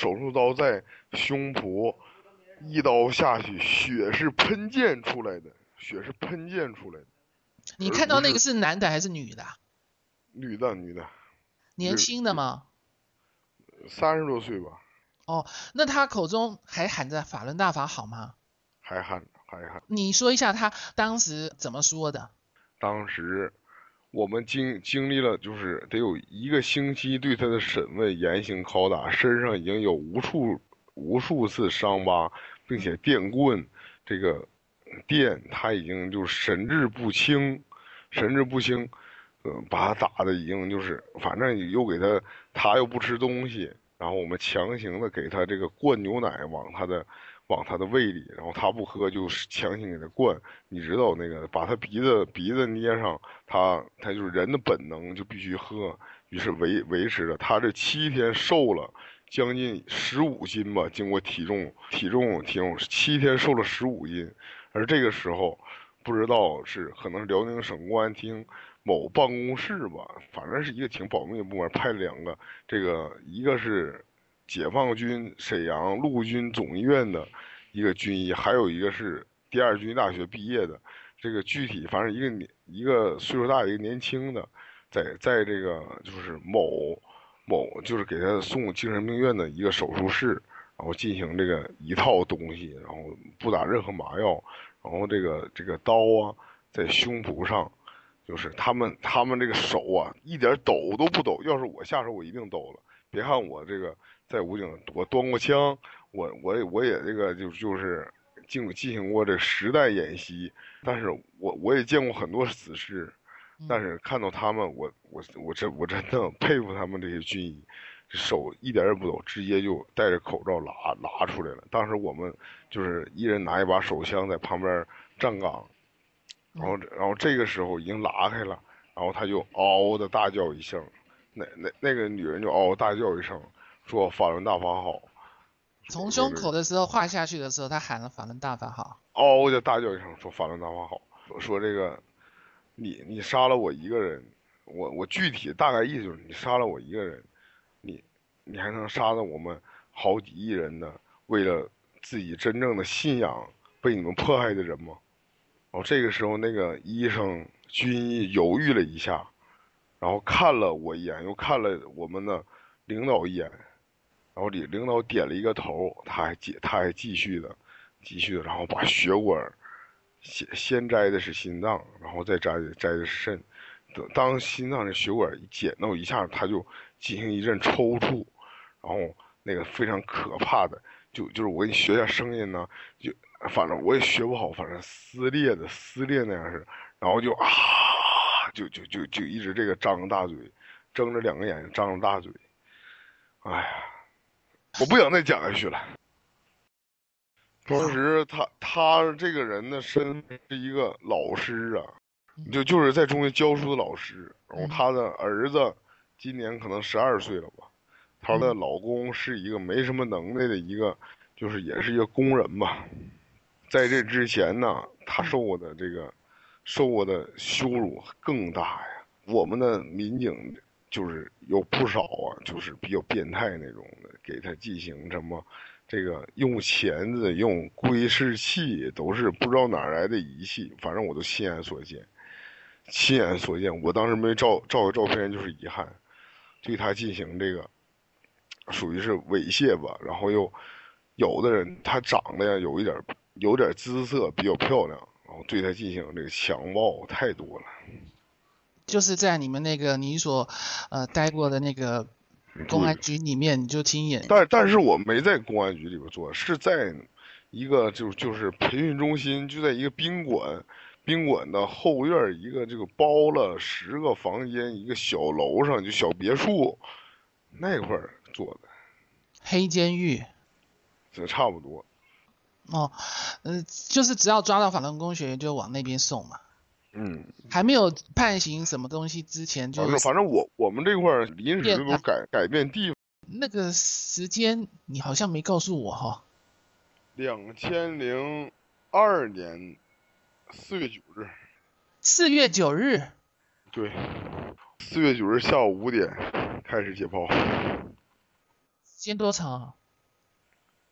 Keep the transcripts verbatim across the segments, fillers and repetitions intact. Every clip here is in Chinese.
手术刀在胸脯，一刀下去，血是喷溅出来的，血是喷溅出来的。 你看到那个是男的还是女的？ 女的，女的。 年轻的吗？ 三十多岁吧。 哦，那他口中还喊着法轮大法好吗？ 还喊还喊。 你说一下他当时怎么说的？ 当时我们经经历了，就是得有一个星期对他的审问、严刑拷打，身上已经有无数无数次伤疤，并且电棍这个电他已经就神志不清，神志不清，呃，把他打的已经就是，反正又给他，他又不吃东西，然后我们强行的给他这个灌牛奶往他的往他的胃里，然后他不喝就强行给他灌，你知道那个把他鼻子鼻子捏上，他他就是人的本能就必须喝，于是维维持着他这七天瘦了将近十五斤吧，经过体重体重体重七天瘦了十五斤，而这个时候不知道是可能是辽宁省公安厅某办公室吧，反正是一个挺保密的部门，派了两个，这个一个是解放军沈阳陆军总医院的一个军医，还有一个是第二军医大学毕业的，这个具体反正一个年一个岁数大一个年轻的，在在这个就是某某就是给他送精神病院的一个手术室，然后进行这个一套东西，然后不打任何麻药，然后这个这个刀啊在胸脯上。就是他们他们这个手啊，一点抖都不抖。要是我下手，我一定抖了。别看我这个在武警，我端过枪，我我也我也这个就就是进进行过这实弹演习，但是我我也见过很多死尸，但是看到他们，我我我真我真的佩服他们这些军医，手一点也不抖，直接就戴着口罩拿拿出来了。当时我们就是一人拿一把手枪在旁边站岗。然后，然后这个时候已经拉开了，然后他就嗷嗷的大叫一声，那那那个女人就嗷嗷大叫一声，说法轮大法好。 从胸口的时候划下去的时候，他喊了法轮大法好， 嗷嗷的大叫一声，说法轮大法好，说说这个，你你杀了我一个人，我我具体大概意思就是你杀了我一个人，你你还能杀了我们好几亿人的为了自己真正的信仰被你们迫害的人吗？然后这个时候，那个医生军医犹豫了一下，然后看了我一眼，又看了我们的领导一眼，然后领领导点了一个头，他还继他还继续的，继续的，然后把血管先先摘的是心脏，然后再摘的摘的是肾，等当心脏的血管一剪到一下，他就进行一阵抽搐，然后那个非常可怕的，就就是我给你学一下声音呢，就。反正我也学不好，反正撕裂的撕裂那样是，然后就啊，就就就就一直这个张着大嘴，睁着两个眼睛，张着大嘴，哎呀，我不想再讲下去了。当时他他这个人的身份是一个老师啊，就就是在中学教书的老师，然后他的儿子今年可能十二岁了吧，他的老公是一个没什么能耐的一个，就是也是一个工人吧。在这之前呢，他受过的这个，受过的羞辱更大呀。我们的民警就是有不少啊，就是比较变态那种的，给他进行什么，这个用钳子、用窥视器，都是不知道哪来的仪器，反正我都亲眼所见，亲眼所见。我当时没照照个照片，就是遗憾，对他进行这个，属于是猥亵吧。然后又有的人他长得呀有一点。有点姿色，比较漂亮，然后对他进行这个强暴太多了。 就是在你们那个你所呃待过的那个公安局里面，你就亲眼。 但但是我没在公安局里边做，是在一个就就是培训中心，就在一个宾馆，宾馆的后院一个这个包了十个房间一个小楼上，就小别墅那块儿做的。 黑监狱。 这差不多。 哦，呃，就是只要抓到法轮功学员就往那边送嘛。 嗯， 还没有判刑什么东西之前就， 反正反正我我们这块临时都改改变地方。 那个时间你好像没告诉我哈、哦。 两千零二年四月九日。 四月九日。 对，四月九日下午五点开始解剖。 时间多长？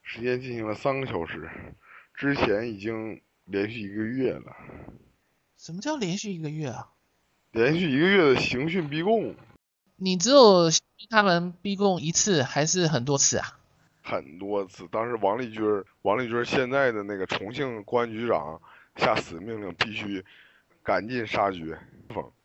时间进行了三个小时，之前已经连续一个月了。 什么叫连续一个月啊？ 连续一个月的刑讯逼供。 你只有他们逼供一次，还是很多次啊？ 很多次。当时王立军，王立军现在的那个重庆公安局长下死命令，必须赶尽杀绝。